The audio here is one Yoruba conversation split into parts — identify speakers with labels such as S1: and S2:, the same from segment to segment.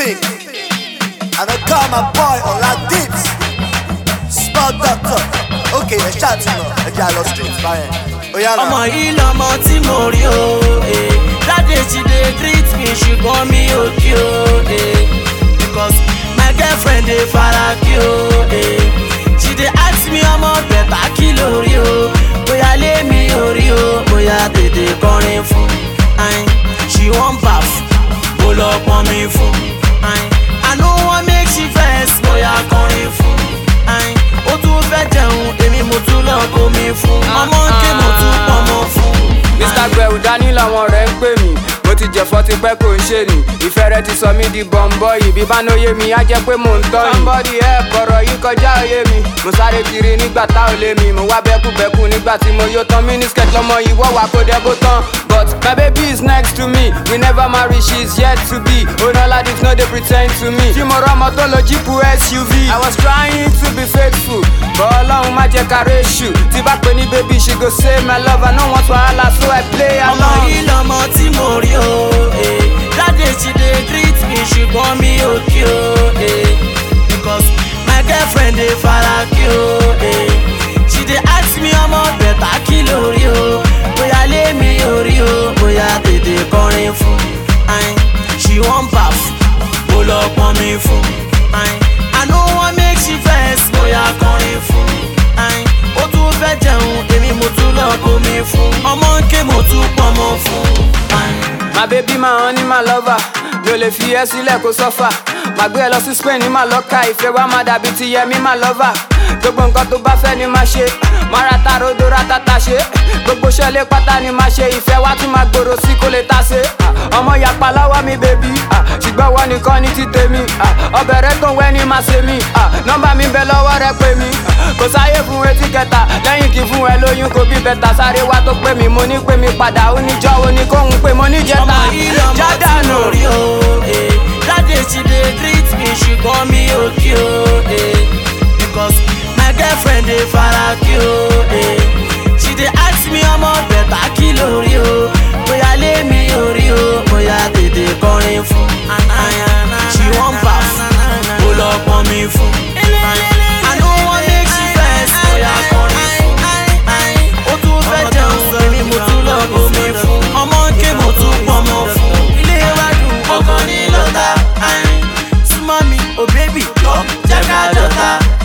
S1: Instinct. And I call my boy on like this. Small doctor. Okay, let's chat to him. I got lost streets, fine.
S2: Ọmọ yìí lọmọ tí mo rí o, Daddy she dey greet me ṣùgbọ́n mi ò kí o, because my girlfriend dey fara kí o, she dey ask me ọmọ bẹ̀tà kí lórí o, bóyá lé mi ò rí o, bóyá tètè kọrin fún, she wan baff, mo lọ pọn mi fún, I no wan make she vex, bóyá kọrin fún, ó tún fẹ́ jẹun, èmi mo tún lọ bomi fún, ọmọ ń ké mo tún pọnmọ fún.
S3: Mr. Gbẹ̀rù Dání làwọn ọ̀rẹ́ ń pè mí, mo ti jẹ̀fọ́ ti pẹ́ kò ń ṣe nì, ìfẹ́ rẹ ti sọ mí di bọ̀m̀bọ̀yì, bí bá nóye mi á jẹ́ pé mò ń tọ́ yìí. Somebody help, ọ̀rọ̀ yìí kọjá òye mi, mo sáré kiri nígbà tá ò lé mi, mo wá bẹ́kùbẹ́kù nígbà tí mo yó tán, mínísíkẹ̀tì lọmọ yìí wọ́ wá kó dẹ́ bó tán. But my baby is next to me, we never marry, she is yet to be, Onoladips no dey pretend to me, tí mo rọ́mọ tó lo jíìpù SUV. I was trying to be faithful, but Ọlọ́run má jẹ́ ká réṣù, tí bá pè ní baby she go say my love, I no want wahala so I play along.
S2: Ọmọ yìí lọmọ tí mo rí o, Daddy she dey greet me ṣùgbọ́n mi ò kí o, because my girlfriend dey fara kí o, she dey ask me ọmọ bẹ̀tà kí lórí o, bóyá lé mi ò rí o, bóyá tètè kọrin fún, she wan baff, mo lọ pọn mi fún, I no wan make she vex, bóyá kọrin fún, ó tún fẹ́ jẹun, èmi mo tún lọ bomi fún, ọmọ ń ké mo tún pọnmọ fún.
S3: My baby, my honey, my lover, mi ò lè fi ẹ́ sílẹ̀ kó sọ́fà, màá gbé ẹ lọ sí Spain ní màá lọ́ka, ìfẹ́ wa má dàbí ti Yẹmí my lover, gbogbo nǹkan tó bá fẹ́ ni máa ṣe, máa ra tarodo ra tata ṣe, gbogbo ṣẹlẹ̀ pátá ni máa ṣe, ìfẹ́ wa tún máa gbòòrò sí kó lè ta ṣe, ọmọ yàpá lọ́wọ́ mi bèbí, ṣùgbọ́n wọ́n nìkan ní ti tèmi, ọbẹ̀ rẹ tó ń wẹ́ ni máa ṣe mí, nọ́mbà mi bẹ lọ́wọ́ rẹ pè mí, kò sáyé fún etí kẹta, lẹ́yìn kí fún ẹ lóyún kò bí bẹ̀tà, sáré wá tó pè mí, mo ní pè mí padà, ó ní jọ́wọ́ ní kóhun pé mo ní jẹta.
S2: Ọmọ yìí lọmọ tí mo rí o, Daddy she dey greet me ṣùgbọ́n mi ò kí o, because my girlfriend dey fara kí o, she dey ask me ọmọ bẹ̀tà kí lórí o, bóyá lé mi ò rí o, bóyá tètè kọrin fún, she wan baff, mo lọ pọn mi fún, I no wan make she vex, bóyá kọrin fún, ó tún fẹ́ jẹun, èmi mo tún lọ bomi fún, ọmọ ń ké mo tún pọnmọ fún, ilé iwájú ọkàn ní lọ́tà, súnmọ́ mi ò bébì jọ jẹ́ ká jọta,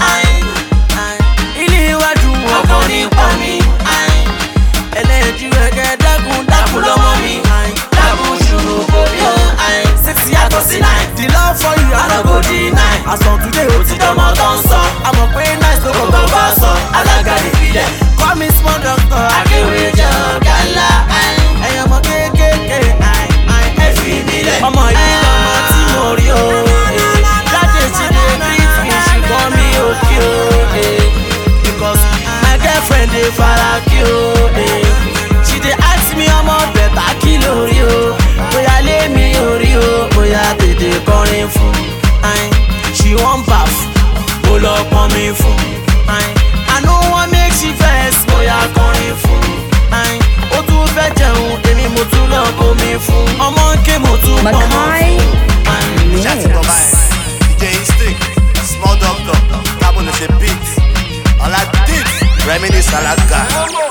S2: ilé iwájú ọkàn ní pọ̀ mi, ẹlẹ́jú ẹ̀kẹ́ dákun lọ́mọ mi, dákun ṣùgbọ́n kò bí o, sexy yàtọ̀ sí nine, the love for you I no go deny, àsàn today ó ti dánmọ́ tó ń sọ, àmọ̀ pé nice ló kọ̀ tó bá sọ, alága ìbílẹ̀, call me small doctor, akéwì jẹ́ ọ̀gá ńlá, ẹ̀yàn ọmọ kéékèèké, ẹ fi mí lẹ̀. Ọmọ yìí lọmọ tí mo rí o, Daddy she dey greet me ṣùgbọ́n mi ò kí o, because my girlfriend dey fara kí o, she dey ask me ọmọ bẹ̀tà kí lórí o, bóyá lé mi ò rí o, bóyá tètè kọrin fún, she wan baff, mo lọ pọn mi fún, I no wan make she vex, bóyá kọrin fún, ó tún fẹ́ jẹun, èmi mo tún lọ bomi fún, ọmọ ń ké mo tún pọnmọ fún.
S1: Chatting for mine. DJ Instinct. Small doctor. Cabo no say beat. On like this. Reminisce Alaska.